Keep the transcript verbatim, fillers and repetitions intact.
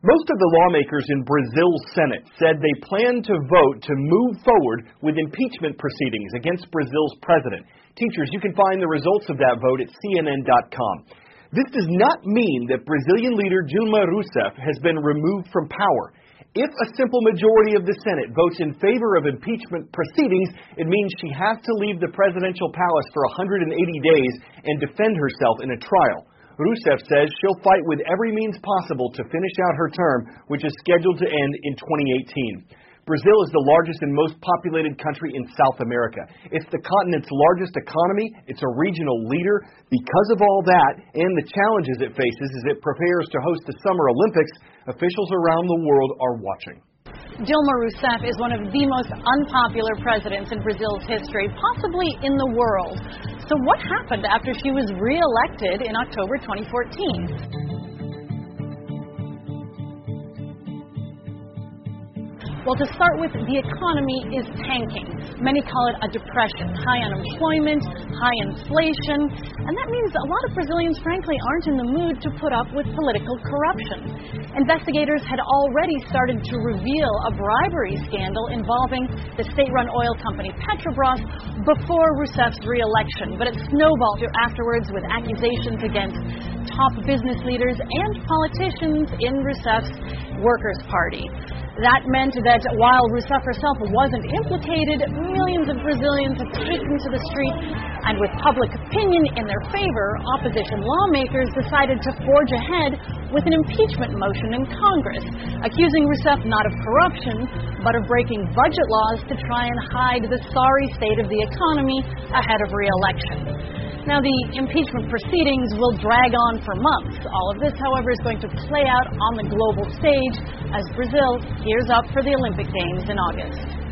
Most of the lawmakers in Brazil's Senate said they plan to vote to move forward with impeachment proceedings against Brazil's president. Teachers, you can find the results of that vote at C N N dot com. This does not mean that Brazilian leader Dilma Rousseff has been removed from power. If a simple majority of the Senate votes in favor of impeachment proceedings, it means she has to leave the presidential palace for one hundred eighty days and defend herself in a trial. Rousseff says she'll fight with every means possible to finish out her term, which is scheduled to end in twenty eighteen. Brazil is the largest and most populated country in South America. It's the continent's largest economy. It's a regional leader. Because of all that and the challenges it faces as it prepares to host the Summer Olympics, officials around the world are watching. Dilma Rousseff is one of the most unpopular presidents in Brazil's history, possibly in the world. So what happened after she was re-elected in October twenty fourteen? Well, to start with, the economy is tanking. Many call it a depression. High unemployment, high inflation, and that means a lot of Brazilians, frankly, aren't in the mood to put up with political corruption. Investigators had already started to reveal a bribery scandal involving the state-run oil company Petrobras before Rousseff's re-election, but it snowballed afterwards with accusations against top business leaders and politicians in Rousseff's Workers' Party. That meant that while Rousseff herself wasn't implicated, millions of Brazilians have taken to the street, and with public opinion in their favor, opposition lawmakers decided to forge ahead with an impeachment motion in Congress, accusing Rousseff not of corruption, but of breaking budget laws to try and hide the sorry state of the economy ahead of re-election. Now, the impeachment proceedings will drag on for months. All of this, however, is going to play out on the global stage as Brazil gears up for the Olympic Games in August.